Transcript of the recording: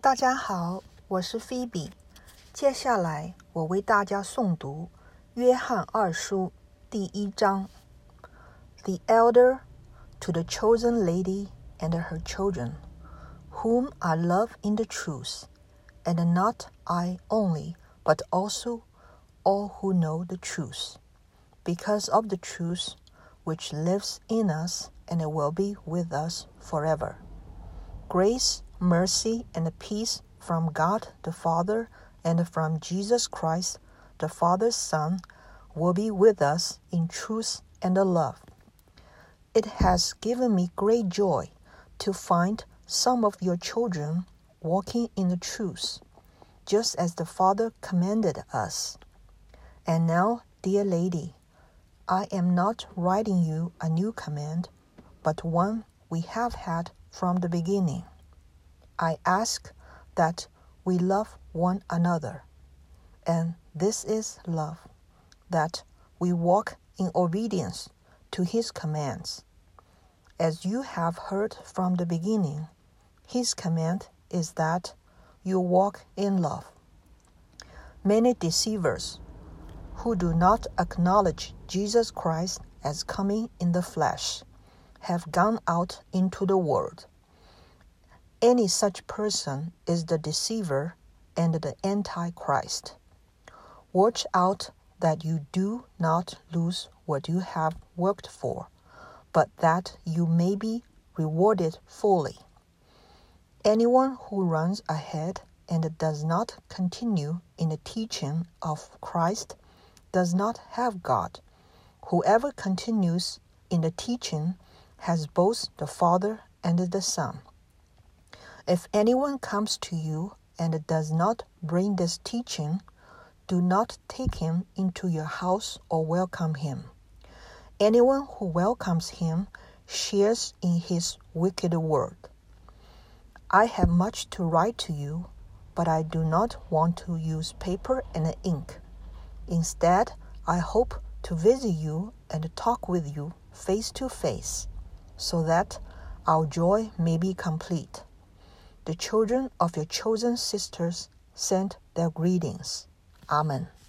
大家好，我是菲比。接下来我为大家诵读约翰二书第1章。The elder to the chosen lady and her children, whom I love in the truth, and not I only, but also all who know the truth, because of the truth which lives in us and will be with us forever. Grace, mercy, and peace from God the Father and from Jesus Christ, the Father's Son, will be with us in truth and love. It has given me great joy to find some of your children walking in the truth, just as the Father commanded us. And now, dear lady, I am not writing you a new command, but one we have had from the beginning. I ask that we love one another, and this is love, that we walk in obedience to His commands. As you have heard from the beginning, His command is that you walk in love. Many deceivers who do not acknowledge Jesus Christ as coming in the flesh have gone out into the world. Any such person is the deceiver and the Antichrist. Watch out that you do not lose what you have worked for, but that you may be rewarded fully. Anyone who runs ahead and does not continue in the teaching of Christ does not have God. Whoever continues in the teaching has both the Father and the Son. If anyone comes to you and does not bring this teaching, do not take him into your house or welcome him. Anyone who welcomes him shares in his wicked work. I have much to write to you, but I do not want to use paper and ink. Instead, I hope to visit you and talk with you face to face, so that our joy may be complete. The children of your chosen sisters send their greetings. Amen.